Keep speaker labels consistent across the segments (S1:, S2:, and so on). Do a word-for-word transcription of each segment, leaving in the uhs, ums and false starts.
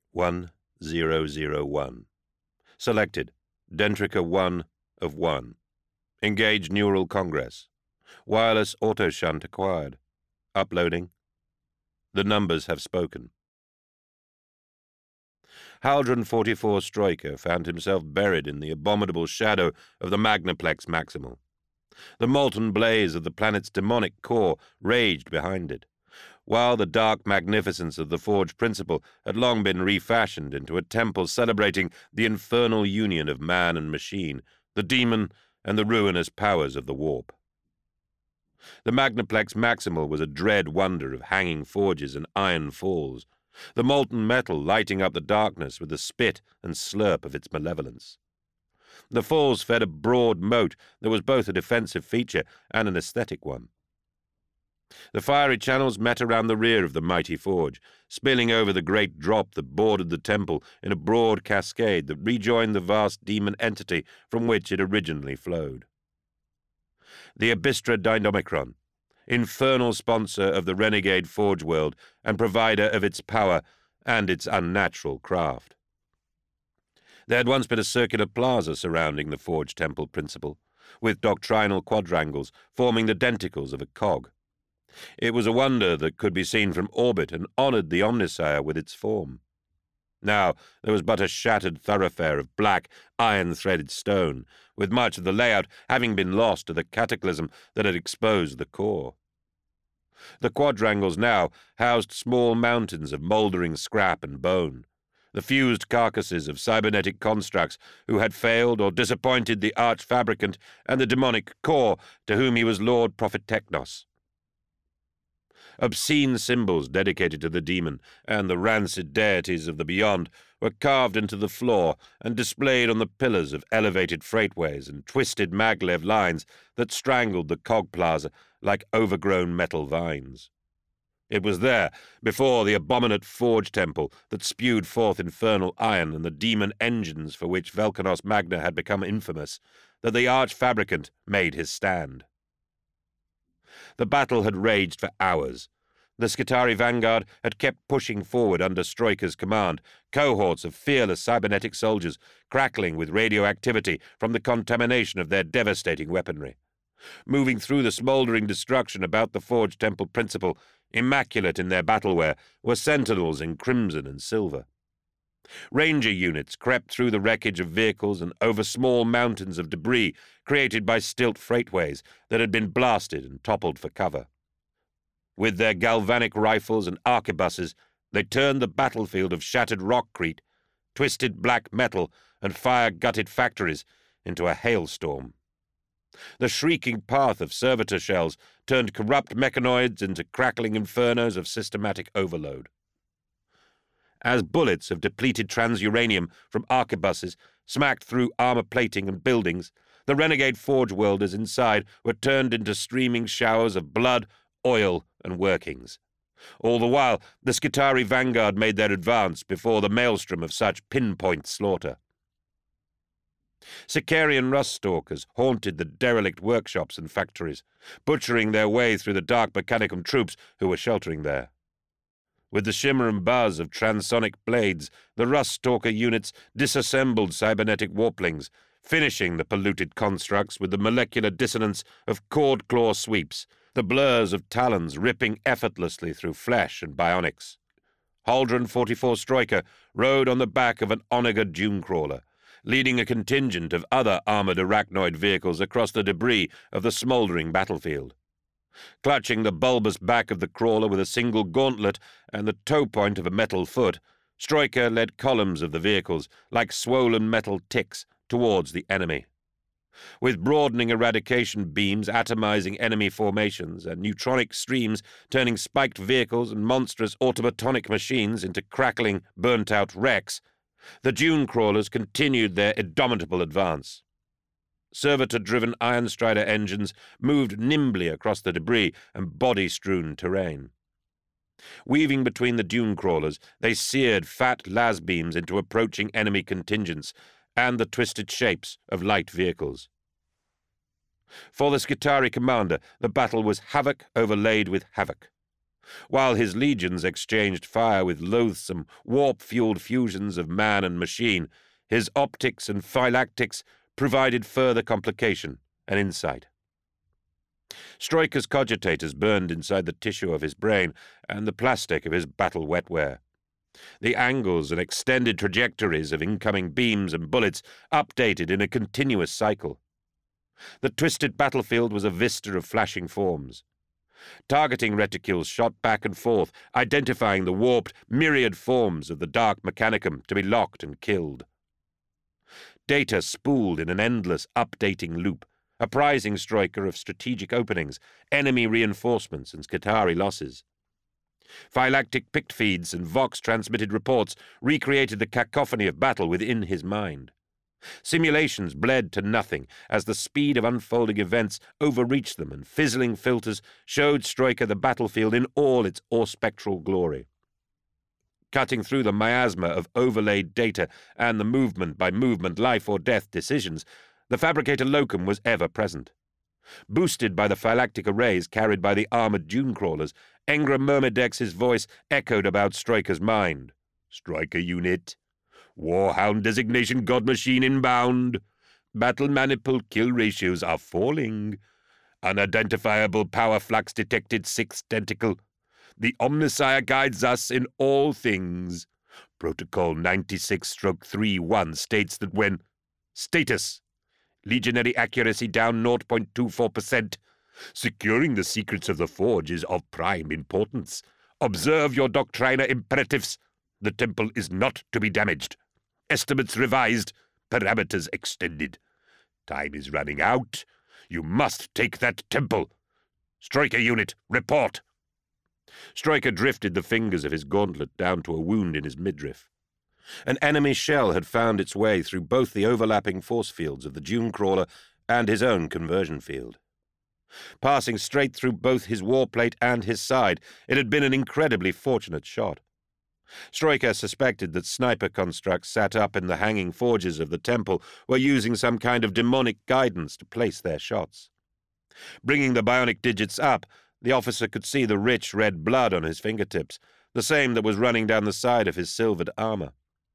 S1: one zero zero one. Selected. Dentrica one of one. Engaged neural congress. Wireless auto shunt acquired. Uploading. The numbers have spoken. Haldron forty-four Stryker found himself buried in the abominable shadow of the Magnaplex Maximal. The molten blaze of the planet's demonic core raged behind it, while the dark magnificence of the Forge Principle had long been refashioned into a temple celebrating the infernal union of man and machine, the demon and the ruinous powers of the warp. The Magnaplex Maximal was a dread wonder of hanging forges and iron falls, the molten metal lighting up the darkness with the spit and slurp of its malevolence. The falls fed a broad moat that was both a defensive feature and an aesthetic one. The fiery channels met around the rear of the mighty forge, spilling over the great drop that bordered the temple in a broad cascade that rejoined the vast demon entity from which it originally flowed. The Abystra Dynamicron, infernal sponsor of the renegade forge world and provider of its power and its unnatural craft. There had once been a circular plaza surrounding the Forge Temple Principle, with doctrinal quadrangles forming the denticles of a cog. It was a wonder that could be seen from orbit and honoured the Omnissiah with its form. Now there was but a shattered thoroughfare of black, iron-threaded stone, with much of the layout having been lost to the cataclysm that had exposed the core. The quadrangles now housed small mountains of mouldering scrap and bone, the fused carcasses of cybernetic constructs who had failed or disappointed the arch-fabricant and the demonic core to whom he was Lord Prophet Technos. Obscene symbols dedicated to the demon and the rancid deities of the beyond were carved into the floor and displayed on the pillars of elevated freightways and twisted maglev lines that strangled the cog plaza like overgrown metal vines. It was there, before the abominate forge temple that spewed forth infernal iron and the demon engines for which Velkanos Magna had become infamous, that the arch-fabricant made his stand. The battle had raged for hours. The Skitarii vanguard had kept pushing forward under Stryker's command, cohorts of fearless cybernetic soldiers crackling with radioactivity from the contamination of their devastating weaponry. Moving through the smouldering destruction about the Forge Temple Principle, immaculate in their battleware, were sentinels in crimson and silver. Ranger units crept through the wreckage of vehicles and over small mountains of debris created by stilt freightways that had been blasted and toppled for cover. With their galvanic rifles and arquebuses, they turned the battlefield of shattered rockcrete, twisted black metal, and fire-gutted factories into a hailstorm. The shrieking path of servitor shells turned corrupt mechanoids into crackling infernos of systematic overload. As bullets of depleted transuranium from arquebuses smacked through armor plating and buildings, the renegade forge welders inside were turned into streaming showers of blood, oil, and workings. All the while, the Skitarii vanguard made their advance before the maelstrom of such pinpoint slaughter. Sicarian rust-stalkers haunted the derelict workshops and factories, butchering their way through the dark Mechanicum troops who were sheltering there. With the shimmer and buzz of transonic blades, the rust-stalker units disassembled cybernetic warplings, finishing the polluted constructs with the molecular dissonance of cord-claw sweeps, the blurs of talons ripping effortlessly through flesh and bionics. Haldron forty-four Stryker rode on the back of an Onager Dunecrawler, leading a contingent of other armored arachnoid vehicles across the debris of the smouldering battlefield. Clutching the bulbous back of the crawler with a single gauntlet and the toe point of a metal foot, Stryker led columns of the vehicles, like swollen metal ticks, towards the enemy. With broadening eradication beams atomizing enemy formations and neutronic streams turning spiked vehicles and monstrous automatonic machines into crackling, burnt-out wrecks, the Dune crawlers continued their indomitable advance. Servitor-driven Iron Strider engines moved nimbly across the debris and body-strewn terrain. Weaving between the Dune crawlers, they seared fat las beams into approaching enemy contingents and the twisted shapes of light vehicles. For the Skitarii commander, the battle was havoc overlaid with havoc. while his legions exchanged fire with loathsome, warp-fueled fusions of man and machine. His optics and phylactics provided further complication and insight. Stroiker's cogitators burned inside the tissue of his brain and the plastic of his battle wetware. The angles and extended trajectories of incoming beams and bullets updated in a continuous cycle. The twisted battlefield was a vista of flashing forms. Targeting reticules shot back and forth, identifying the warped, myriad forms of the dark mechanicum to be locked and killed. Data spooled in an endless, updating loop, apprising Stryker of strategic openings, enemy reinforcements, and Skitarii losses. Phylactic pict feeds and Vox-transmitted reports recreated the cacophony of battle within his mind. Simulations bled to nothing as the speed of unfolding events overreached them, and fizzling filters showed Stryker the battlefield in all its aurspectral glory. Cutting through the miasma of overlaid data and the movement-by-movement life-or-death decisions, the Fabricator Locum was ever present. Boosted by the phylactic arrays carried by the armored dune-crawlers, Engram Myrmidex's voice echoed about Stryker's mind. "Stryker unit. Warhound designation God machine inbound. Battle maniple kill ratios are falling. Unidentifiable power flux detected sixth tentacle. The Omnissiah guides us in all things. Protocol ninety-six stroke thirty-one states that when... Status. Legionary accuracy down zero point two four percent. Securing the secrets of the Forge is of prime importance. Observe your Doctrina imperatives. The temple is not to be damaged. Estimates revised. Parameters extended. Time is running out. You must take that temple. Stryker unit, report." Stryker drifted the fingers of his gauntlet down to a wound in his midriff. An enemy shell had found its way through both the overlapping force fields of the dune-crawler and his own conversion field. Passing straight through both his warplate and his side, it had been an incredibly fortunate shot. Stryker suspected that sniper constructs sat up in the hanging forges of the temple were using some kind of demonic guidance to place their shots. Bringing the bionic digits up, the officer could see the rich red blood on his fingertips, the same that was running down the side of his silvered armor.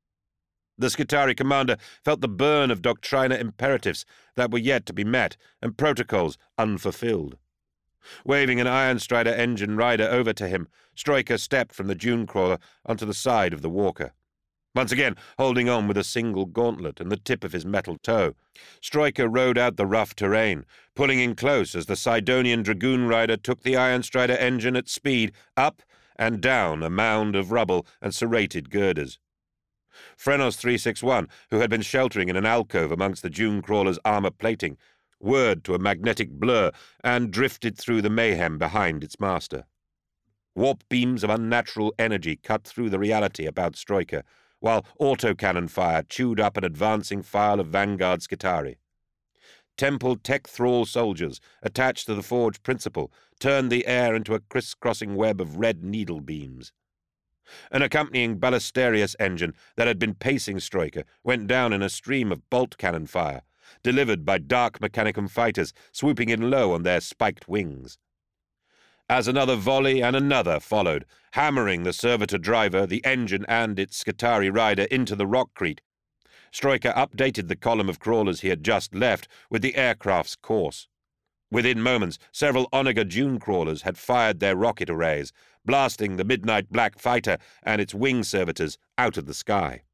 S1: The Skitarii commander felt the burn of Doctrina imperatives that were yet to be met and protocols unfulfilled. Waving an Iron Strider engine rider over to him, Stryker stepped from the dune-crawler onto the side of the walker. Once again, holding on with a single gauntlet and the tip of his metal toe, Stryker rode out the rough terrain, pulling in close as the Sidonian Dragoon rider took the Iron Strider engine at speed up and down a mound of rubble and serrated girders. Frenos three sixty-one, who had been sheltering in an alcove amongst the dune-crawler's armor plating, whirred to a magnetic blur and drifted through the mayhem behind its master. Warp beams of unnatural energy cut through the reality about Stryker, while autocannon fire chewed up an advancing file of Vanguard Skitarii. Temple tech thrall soldiers, attached to the Forge principle, turned the air into a criss-crossing web of red needle beams. An accompanying Ballisterius engine that had been pacing Stryker went down in a stream of bolt cannon fire, delivered by Dark Mechanicum fighters swooping in low on their spiked wings. As another volley and another followed, hammering the servitor driver, the engine, and its Skitarii rider into the rockcrete, Stryker updated the column of crawlers he had just left with the aircraft's course. Within moments, several Onager dune crawlers had fired their rocket arrays, blasting the Midnight Black fighter and its wing servitors out of the sky.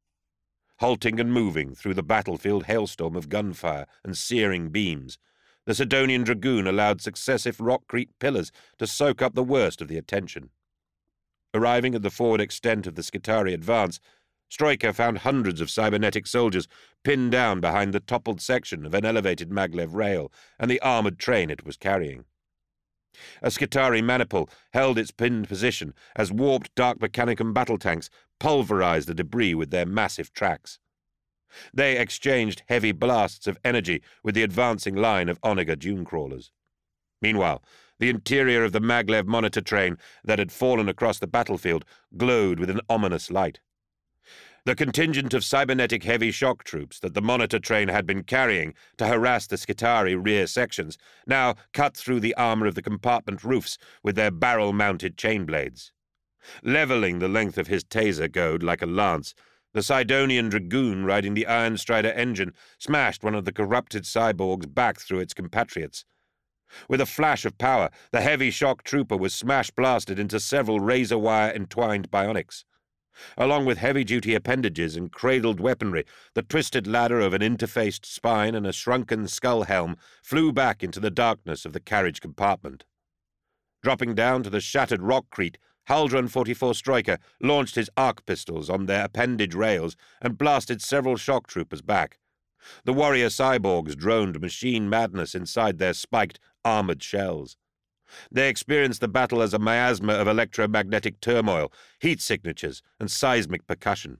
S1: Halting and moving through the battlefield hailstorm of gunfire and searing beams, the Sidonian Dragoon allowed successive rockcrete pillars to soak up the worst of the attention. Arriving at the forward extent of the Skitarii advance, Stryker found hundreds of cybernetic soldiers pinned down behind the toppled section of an elevated maglev rail and the armored train it was carrying. A Skitarii maniple held its pinned position as warped Dark Mechanicum battle tanks pulverized the debris with their massive tracks. They exchanged heavy blasts of energy with the advancing line of Onager dune-crawlers. Meanwhile, the interior of the maglev monitor train that had fallen across the battlefield glowed with an ominous light. The contingent of cybernetic heavy shock troops that the monitor train had been carrying to harass the Skitarii rear sections now cut through the armor of the compartment roofs with their barrel-mounted chain blades. Leveling the length of his taser goad like a lance, the Sidonian dragoon riding the Iron Strider engine smashed one of the corrupted cyborgs back through its compatriots. With a flash of power, the heavy shock trooper was smash-blasted into several razor-wire entwined bionics. Along with heavy-duty appendages and cradled weaponry, the twisted ladder of an interfaced spine and a shrunken skull helm flew back into the darkness of the carriage compartment. Dropping down to the shattered rockcrete, Haldron forty-four Striker launched his arc pistols on their appendage rails and blasted several shock troopers back. The warrior cyborgs droned machine madness inside their spiked, armored shells. They experienced the battle as a miasma of electromagnetic turmoil, heat signatures, and seismic percussion.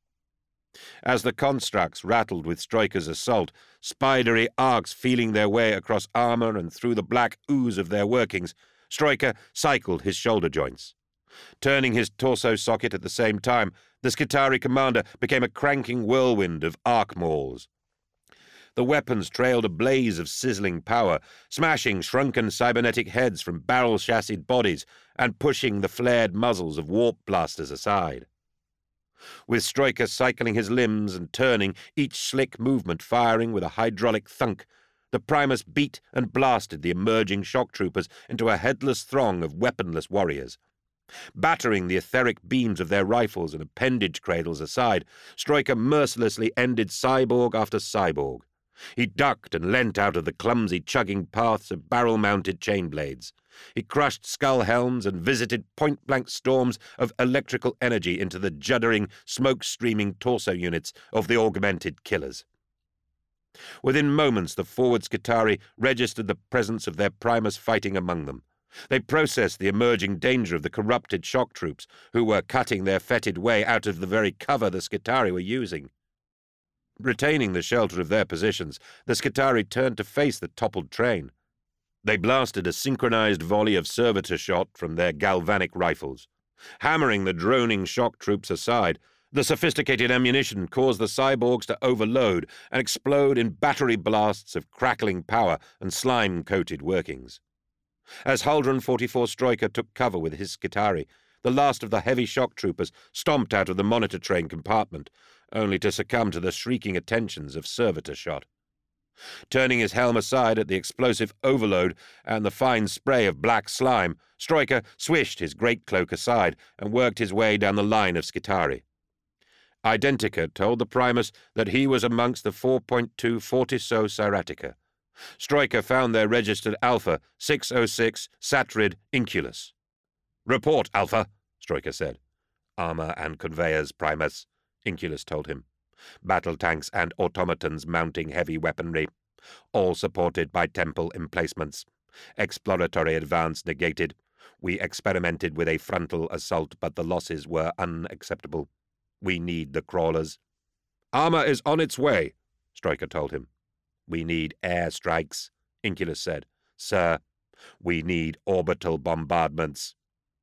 S1: As the constructs rattled with Striker's assault, spidery arcs feeling their way across armor and through the black ooze of their workings, Striker cycled his shoulder joints. Turning his torso socket at the same time, the Skitarii commander became a cranking whirlwind of arc mauls. The weapons trailed a blaze of sizzling power, smashing shrunken cybernetic heads from barrel-chassied bodies and pushing the flared muzzles of warp blasters aside. With Striker cycling his limbs and turning, each slick movement firing with a hydraulic thunk, the Primus beat and blasted the emerging shock troopers into a headless throng of weaponless warriors. Battering the etheric beams of their rifles and appendage cradles aside, Striker mercilessly ended cyborg after cyborg. He ducked and leant out of the clumsy chugging paths of barrel-mounted chain blades. He crushed skull helms and visited point-blank storms of electrical energy into the juddering, smoke-streaming torso units of the augmented killers. Within moments, the forward Skitarii registered the presence of their Primus fighting among them. They processed the emerging danger of the corrupted shock troops, who were cutting their fetid way out of the very cover the Skitarii were using. Retaining the shelter of their positions, the Skitarii turned to face the toppled train. They blasted a synchronized volley of servitor shot from their galvanic rifles. Hammering the droning shock troops aside, the sophisticated ammunition caused the cyborgs to overload and explode in battery blasts of crackling power and slime-coated workings. As Haldron forty-four Striker took cover with his Skitarii, the last of the heavy shock troopers stomped out of the monitor train compartment, only to succumb to the shrieking attentions of servitor shot. Turning his helm aside at the explosive overload and the fine spray of black slime, Striker swished his great cloak aside and worked his way down the line of Skitarii. Identica told the Primus that he was amongst the four point two Fortiso Cyratica. Striker found their registered Alpha six oh six Satrid Inculus. "Report, Alpha," Striker said. "Armor and conveyors, Primus," Inculus told him. "Battle tanks and automatons mounting heavy weaponry. All supported by temple emplacements. Exploratory advance negated. We experimented with a frontal assault, but the losses were unacceptable. We need the crawlers." "Armor is on its way," Striker told him. "We need air strikes," Inculus said. "Sir, we need orbital bombardments."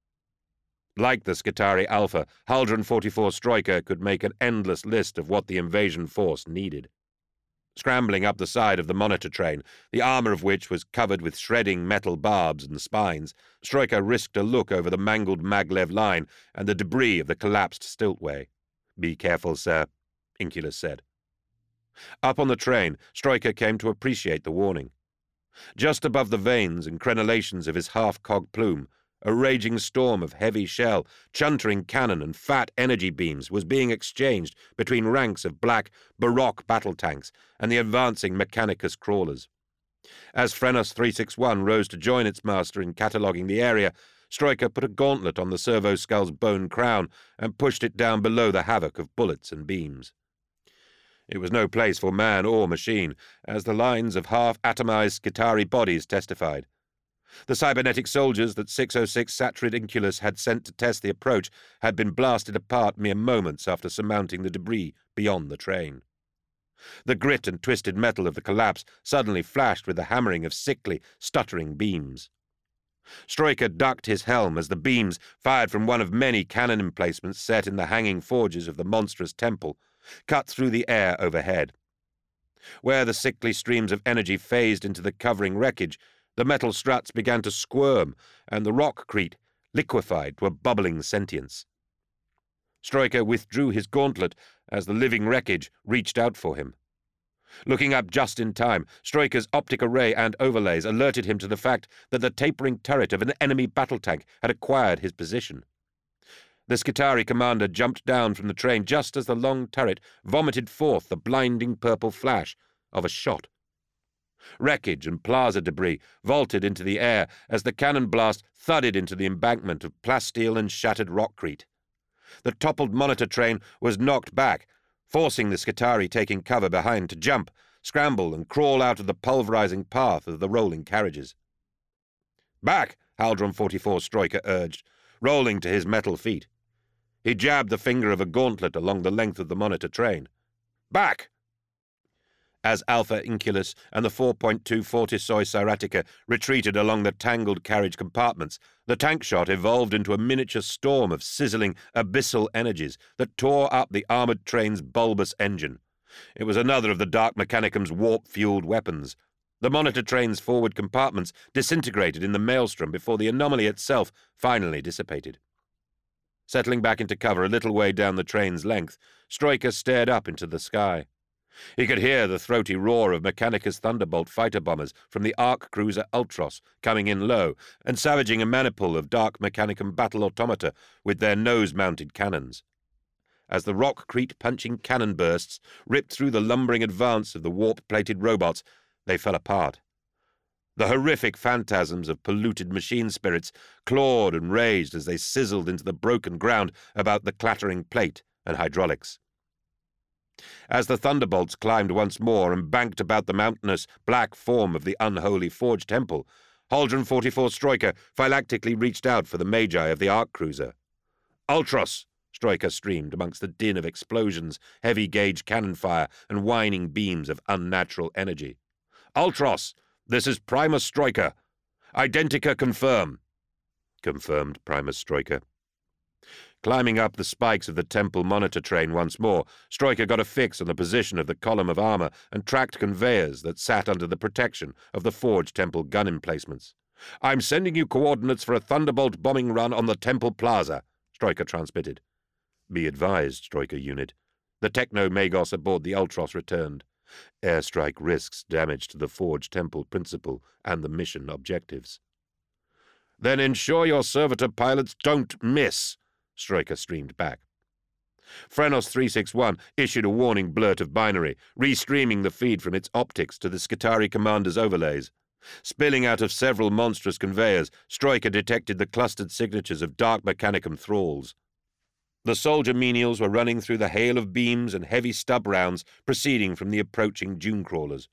S1: Like the Skitarii Alpha, Haldron forty-four Striker could make an endless list of what the invasion force needed. Scrambling up the side of the monitor train, the armor of which was covered with shredding metal barbs and spines, Striker risked a look over the mangled maglev line and the debris of the collapsed stiltway. "Be careful, sir," Inculus said. Up on the train, Striker came to appreciate the warning. Just above the vanes and crenellations of his half-cog plume, a raging storm of heavy shell, chuntering cannon, and fat energy beams was being exchanged between ranks of black, Baroque battle tanks and the advancing Mechanicus crawlers. As Phrenos three sixty-one rose to join its master in cataloguing the area, Striker put a gauntlet on the servo-skull's bone crown and pushed it down below the havoc of bullets and beams. It was no place for man or machine, as the lines of half-atomized Skitarii bodies testified. The cybernetic soldiers that six oh six Satrid Inculus had sent to test the approach had been blasted apart mere moments after surmounting the debris beyond the train. The grit and twisted metal of the collapse suddenly flashed with the hammering of sickly, stuttering beams. Stroiker ducked his helm as the beams, fired from one of many cannon emplacements set in the hanging forges of the monstrous temple, cut through the air overhead. Where the sickly streams of energy phased into the covering wreckage, the metal struts began to squirm, and the rockcrete liquefied to a bubbling sentience. Stroiker withdrew his gauntlet as the living wreckage reached out for him. Looking up just in time, Stroiker's optic array and overlays alerted him to the fact that the tapering turret of an enemy battle tank had acquired his position. The Skitarii commander jumped down from the train just as the long turret vomited forth the blinding purple flash of a shot. Wreckage and plaza debris vaulted into the air as the cannon blast thudded into the embankment of plasteel and shattered rockcrete. The toppled monitor train was knocked back, forcing the Skitarii taking cover behind to jump, scramble, and crawl out of the pulverizing path of the rolling carriages. "Back!" Haldron forty-four Stroiker urged, rolling to his metal feet. He jabbed the finger of a gauntlet along the length of the monitor train. "Back!" As Alpha Inculus and the four point two Fortisoi Cyratica retreated along the tangled carriage compartments, the tank shot evolved into a miniature storm of sizzling, abyssal energies that tore up the armoured train's bulbous engine. It was another of the Dark Mechanicum's warp-fueled weapons. The monitor train's forward compartments disintegrated in the maelstrom before the anomaly itself finally dissipated. Settling back into cover a little way down the train's length, Stroiker stared up into the sky. He could hear the throaty roar of Mechanicus Thunderbolt fighter bombers from the arc cruiser Ultros coming in low and savaging a maniple of Dark Mechanicum battle automata with their nose-mounted cannons. As the rock-crete punching cannon bursts ripped through the lumbering advance of the warp-plated robots, they fell apart. The horrific phantasms of polluted machine spirits clawed and raged as they sizzled into the broken ground about the clattering plate and hydraulics. As the thunderbolts climbed once more and banked about the mountainous, black form of the unholy Forge Temple, Haldron forty-four Stroiker phylactically reached out for the Magi of the arc cruiser. "Ultros!" Stroiker streamed amongst the din of explosions, heavy-gauge cannon fire, and whining beams of unnatural energy. "Ultros! This is Primus Stroiker. Identica confirm." Confirmed Primus Stroiker. Climbing up the spikes of the temple monitor train once more, Stroiker got a fix on the position of the column of armor and tracked conveyors that sat under the protection of the Forge Temple gun emplacements. "I'm sending you coordinates for a Thunderbolt bombing run on the Temple Plaza," Stroiker transmitted. "Be advised, Stroiker unit. The Techno-Magos aboard the Ultros returned. Airstrike risks damage to the Forge Temple principle and the mission objectives." "Then ensure your servitor pilots don't miss," Stroiker streamed back. Frenos three sixty-one issued a warning blurt of binary, restreaming the feed from its optics to the Skitarii commander's overlays. Spilling out of several monstrous conveyors, Stroiker detected the clustered signatures of Dark Mechanicum thralls. The soldier menials were running through the hail of beams and heavy stub rounds proceeding from the approaching dune crawlers.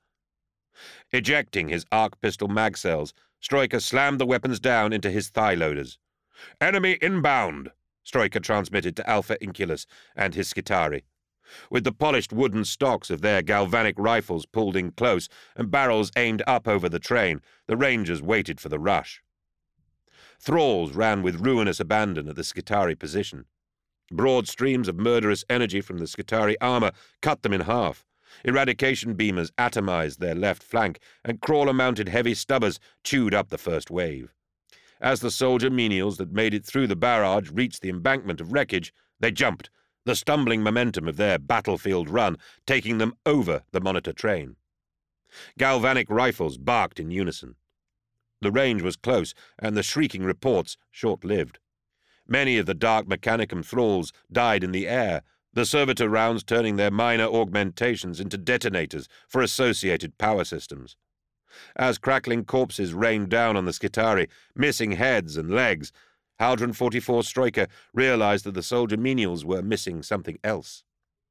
S1: Ejecting his arc pistol mag cells, Stroiker slammed the weapons down into his thigh loaders. "Enemy inbound!" Stroiker transmitted to Alpha Inculus and his Skitarii. With the polished wooden stocks of their galvanic rifles pulled in close and barrels aimed up over the train, the Rangers waited for the rush. Thralls ran with ruinous abandon at the Skitarii position. Broad streams of murderous energy from the Skitarii armor cut them in half. Eradication beamers atomized their left flank, and crawler-mounted heavy stubbers chewed up the first wave. As the soldier menials that made it through the barrage reached the embankment of wreckage, they jumped, the stumbling momentum of their battlefield run taking them over the monitor train. Galvanic rifles barked in unison. The range was close, and the shrieking reports short-lived. Many of the Dark Mechanicum thralls died in the air, the servitor rounds turning their minor augmentations into detonators for associated power systems. As crackling corpses rained down on the Skitarii, missing heads and legs, Haldron forty-four Stroiker realized that the soldier menials were missing something else.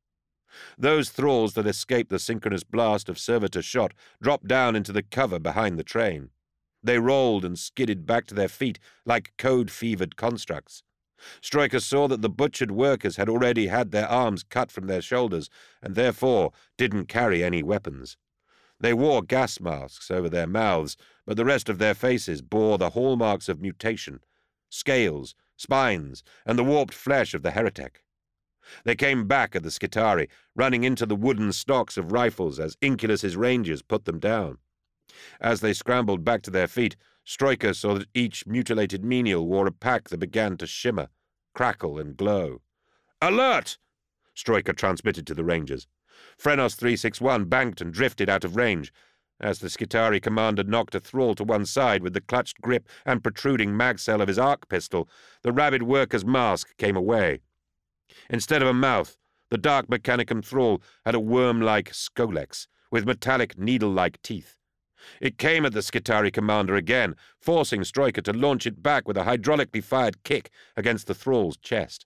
S1: Those thralls that escaped the synchronous blast of servitor shot dropped down into the cover behind the train. They rolled and skidded back to their feet like code-fevered constructs. Stroiker saw that the butchered workers had already had their arms cut from their shoulders and therefore didn't carry any weapons. They wore gas masks over their mouths, but the rest of their faces bore the hallmarks of mutation: scales, spines, and the warped flesh of the heretic. They came back at the Skitarii, running into the wooden stocks of rifles as Inculus's rangers put them down. As they scrambled back to their feet, Stroika saw that each mutilated menial wore a pack that began to shimmer, crackle, and glow. "Alert!" Stroika transmitted to the rangers. Frenos three six one banked and drifted out of range. As the Skitarii commander knocked a thrall to one side with the clutched grip and protruding mag-cell of his arc pistol, the rabid worker's mask came away. Instead of a mouth, the dark Mechanicum thrall had a worm-like scolex with metallic needle-like teeth. It came at the Skitarii commander again, forcing Stroika to launch it back with a hydraulically fired kick against the thrall's chest.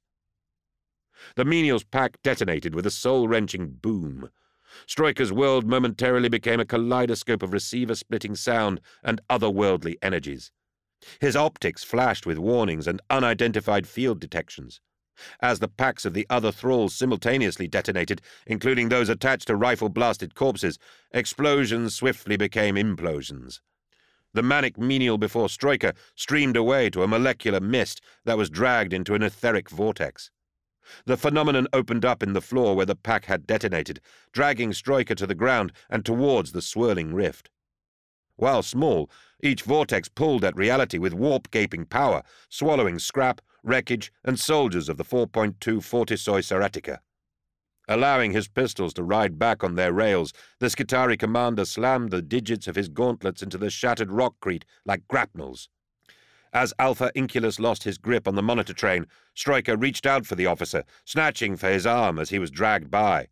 S1: The menial's pack detonated with a soul-wrenching boom. Stroika's world momentarily became a kaleidoscope of receiver-splitting sound and otherworldly energies. His optics flashed with warnings and unidentified field detections. As the packs of the other thralls simultaneously detonated, including those attached to rifle-blasted corpses, explosions swiftly became implosions. The manic menial before Stroika streamed away to a molecular mist that was dragged into an etheric vortex. The phenomenon opened up in the floor where the pack had detonated, dragging Stroika to the ground and towards the swirling rift. While small, each vortex pulled at reality with warp-gaping power, swallowing scrap, wreckage, and soldiers of the four point two Fortisoi Seratica. Allowing his pistols to ride back on their rails, the Skitarii commander slammed the digits of his gauntlets into the shattered rockcrete like grapnels. As Alpha Inculus lost his grip on the monitor train, Stroika reached out for the officer, snatching for his arm as he was dragged by.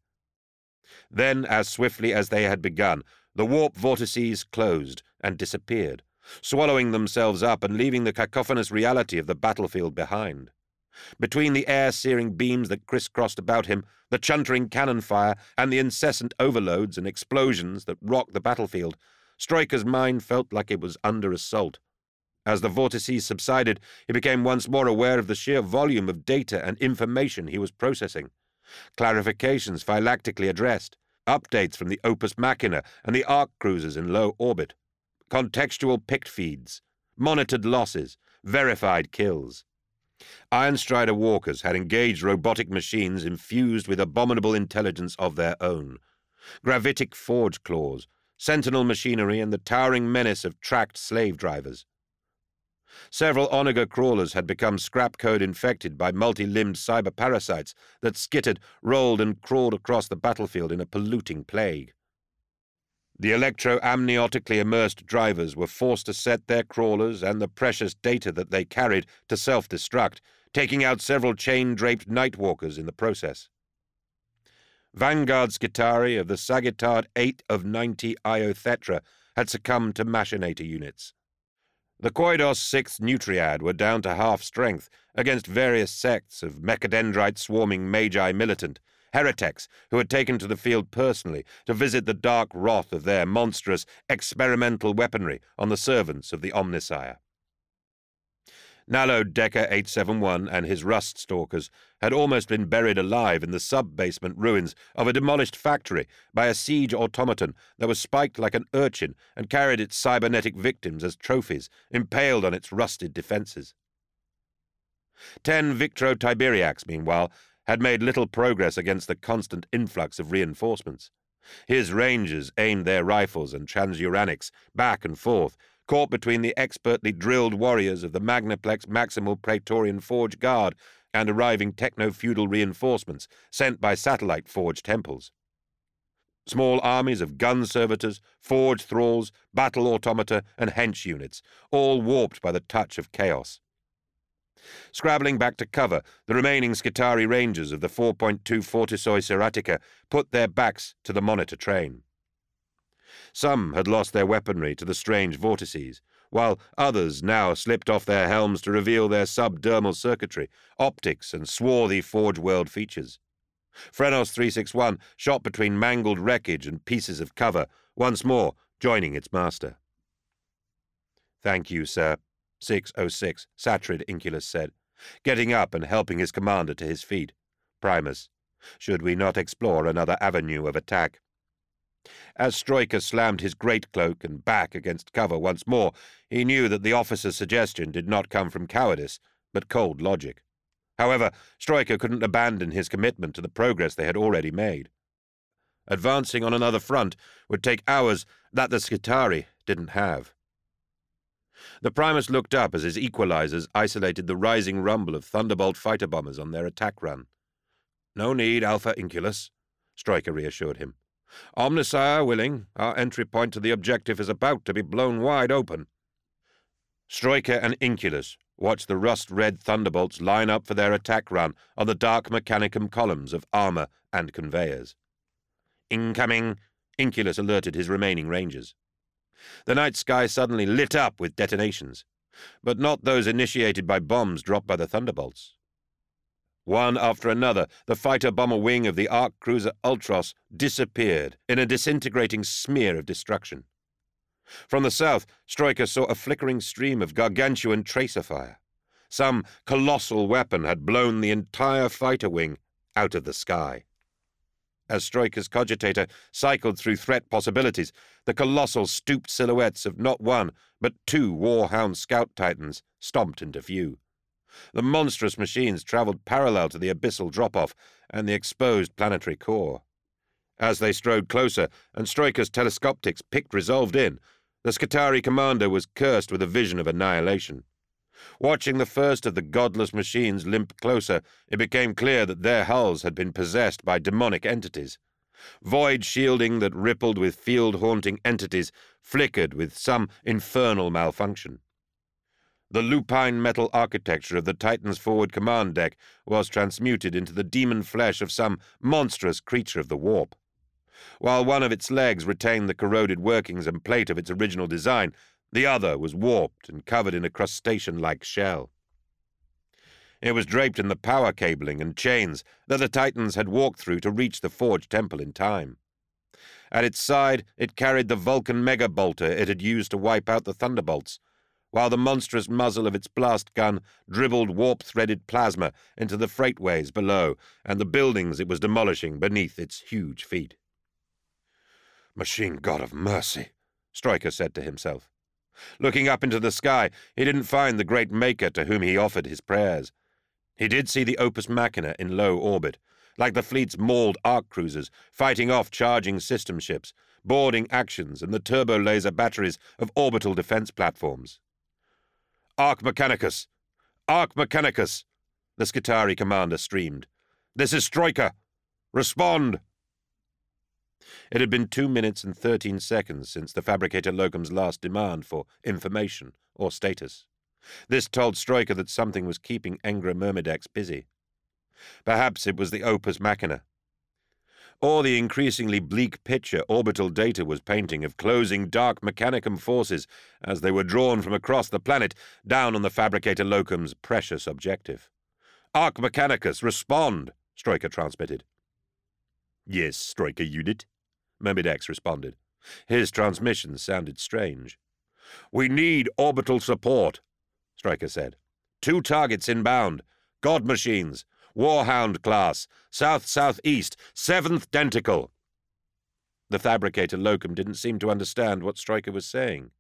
S1: Then, as swiftly as they had begun, the warp vortices closed and disappeared, swallowing themselves up and leaving the cacophonous reality of the battlefield behind. Between the air-searing beams that crisscrossed about him, the chuntering cannon fire, and the incessant overloads and explosions that rocked the battlefield, Stroika's mind felt like it was under assault. As the vortices subsided, he became once more aware of the sheer volume of data and information he was processing. Clarifications phylactically addressed, updates from the Opus Machina and the arc cruisers in low orbit, contextual pict feeds, monitored losses, verified kills. Ironstrider walkers had engaged robotic machines infused with abominable intelligence of their own. Gravitic forge claws, sentinel machinery, and the towering menace of tracked slave drivers. Several Onager crawlers had become scrap code infected by multi-limbed cyber parasites that skittered, rolled, and crawled across the battlefield in a polluting plague. The electro-amniotically immersed drivers were forced to set their crawlers and the precious data that they carried to self-destruct, taking out several chain-draped nightwalkers in the process. Vanguard Skitarii of the Sagittard eight of ninety Iothetra had succumbed to machinator units. The Koidos sixth Nutriad were down to half strength against various sects of mechadendrite-swarming Magi militant, heretics who had taken to the field personally to visit the dark wrath of their monstrous experimental weaponry on the servants of the Omnissiah. Nalo Decker eight seven one and his rust stalkers had almost been buried alive in the sub-basement ruins of a demolished factory by a siege automaton that was spiked like an urchin and carried its cybernetic victims as trophies, impaled on its rusted defences. Ten Victro Tiberiacs, meanwhile, had made little progress against the constant influx of reinforcements. His rangers aimed their rifles and transuranics back and forth, caught between the expertly drilled warriors of the Magnaplex Maximal Praetorian Forge Guard and arriving techno-feudal reinforcements sent by satellite forge temples. Small armies of gun servitors, forge thralls, battle automata, and hench units, all warped by the touch of chaos. Scrabbling back to cover, the remaining Skitarii rangers of the four point two Fortisoi Seratica put their backs to the monitor train. Some had lost their weaponry to the strange vortices, while others now slipped off their helms to reveal their subdermal circuitry, optics, and swarthy Forge World features. Frenos three six one shot between mangled wreckage and pieces of cover, once more joining its master. "Thank you, sir," six oh six, Satrid Inculus said, getting up and helping his commander to his feet. "Primus, should we not explore another avenue of attack?" As Stroiker slammed his greatcloak and back against cover once more, he knew that the officer's suggestion did not come from cowardice, but cold logic. However, Stroiker couldn't abandon his commitment to the progress they had already made. Advancing on another front would take hours that the Skitarii didn't have. The Primus looked up as his equalizers isolated the rising rumble of Thunderbolt fighter bombers on their attack run. "No need, Alpha Inculus," Stroiker reassured him. "Omnissiah willing, our entry point to the objective is about to be blown wide open." Stroiker and Inculus watched the rust-red Thunderbolts line up for their attack run on the dark Mechanicum columns of armor and conveyors. "Incoming!" Inculus alerted his remaining rangers. The night sky suddenly lit up with detonations, but not those initiated by bombs dropped by the Thunderbolts. One after another, the fighter-bomber wing of the arc cruiser Ultros disappeared in a disintegrating smear of destruction. From the south, Stroiker saw a flickering stream of gargantuan tracer fire. Some colossal weapon had blown the entire fighter wing out of the sky. As Stroiker's cogitator cycled through threat possibilities, the colossal stooped silhouettes of not one, but two Warhound Scout Titans stomped into view. The monstrous machines travelled parallel to the abyssal drop-off and the exposed planetary core. As they strode closer and Stroiker's telescoptics picked resolved in, the Skitarii commander was cursed with a vision of annihilation. Watching the first of the godless machines limp closer, it became clear that their hulls had been possessed by demonic entities. Void shielding that rippled with field-haunting entities flickered with some infernal malfunction. The lupine metal architecture of the Titan's forward command deck was transmuted into the demon flesh of some monstrous creature of the warp. While one of its legs retained the corroded workings and plate of its original design, the other was warped and covered in a crustacean-like shell. It was draped in the power cabling and chains that the Titans had walked through to reach the Forge Temple in time. At its side, it carried the Vulcan mega-bolter it had used to wipe out the Thunderbolts, while the monstrous muzzle of its blast gun dribbled warp-threaded plasma into the freightways below and the buildings it was demolishing beneath its huge feet. "Machine God of Mercy," Stroiker said to himself. Looking up into the sky, he didn't find the great Maker to whom he offered his prayers. He did see the Opus Machina in low orbit, like the fleet's mauled arc cruisers, fighting off charging system ships, boarding actions, and the turbo-laser batteries of orbital defense platforms. "Arc Mechanicus! Arc Mechanicus!" the Skitarii commander streamed. "This is Stroiker! Respond!" It had been two minutes and thirteen seconds since the Fabricator Locum's last demand for information or status. This told Stroiker that something was keeping Engra Myrmidex busy. Perhaps it was the Opus Machina, or the increasingly bleak picture orbital data was painting of closing dark Mechanicum forces as they were drawn from across the planet down on the Fabricator Locum's precious objective. "Arc Mechanicus, respond!" Stroiker transmitted. "Yes, Stroiker unit," Myrmidex responded. His transmission sounded strange. "We need orbital support," Stroiker said. "Two targets inbound. God machines. Warhound class. South-southeast. Seventh Denticle." The Fabricator Locum didn't seem to understand what Stroiker was saying.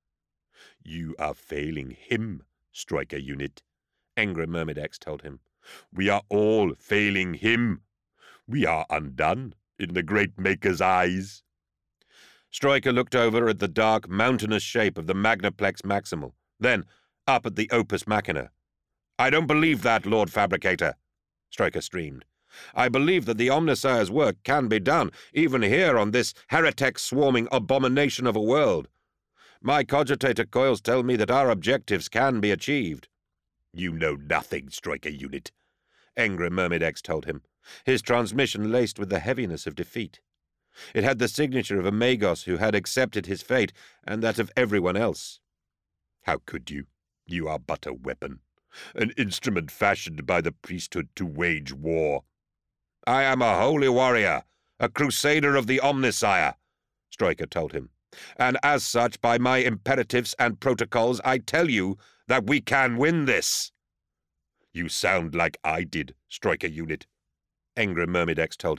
S1: "You are failing him, Stroiker unit," Engra Myrmidex told him. "We are all failing him. We are undone in the Great Maker's eyes." Stroiker looked over at the dark, mountainous shape of the Magnaplex Maximal, then up at the Opus Machina. "I don't believe that, Lord Fabricator," Stroiker streamed. "I believe that the Omnissiah's work can be done, even here on this heretic-swarming abomination of a world. My cogitator coils tell me that our objectives can be achieved." "You know nothing, Stroiker unit," Engra Myrmidex told him, his transmission laced with the heaviness of defeat. It had the signature of a Magos who had accepted his fate and that of everyone else. "How could you? You are but a weapon, an instrument fashioned by the priesthood to wage war." "I am a holy warrior, a crusader of the Omnissiah," Stroiker told him. "And as such, by my imperatives and protocols, I tell you that we can win this." "You sound like I did, Stroiker unit," Engra Myrmidex told him.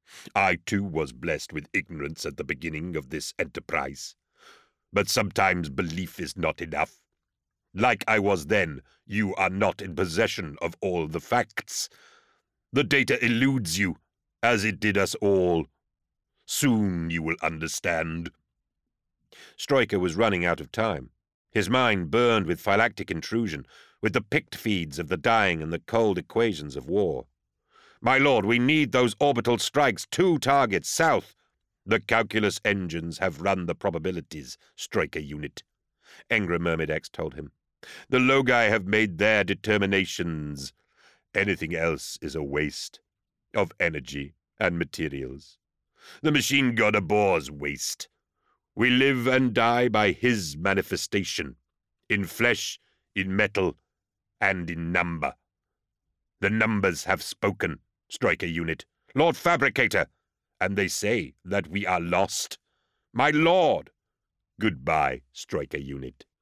S1: I too was blessed with ignorance at the beginning of this enterprise. But sometimes belief is not enough. Like I was then, you are not in possession of all the facts. The data eludes you, as it did us all. Soon you will understand. Stryker was running out of time. His mind burned with phylactic intrusion, with the picked feeds of the dying and the cold equations of war. My lord, we need those orbital strikes, two targets, south. The calculus engines have run the probabilities, Stryker unit. Engra Myrmidex told him. The Logi have made their determinations. Anything else is a waste of energy and materials. The machine god abhors waste. We live and die by his manifestation, in flesh, in metal, and in number. The numbers have spoken, Stryker unit, Lord Fabricator, and they say that we are lost. My lord! Goodbye, Stryker unit.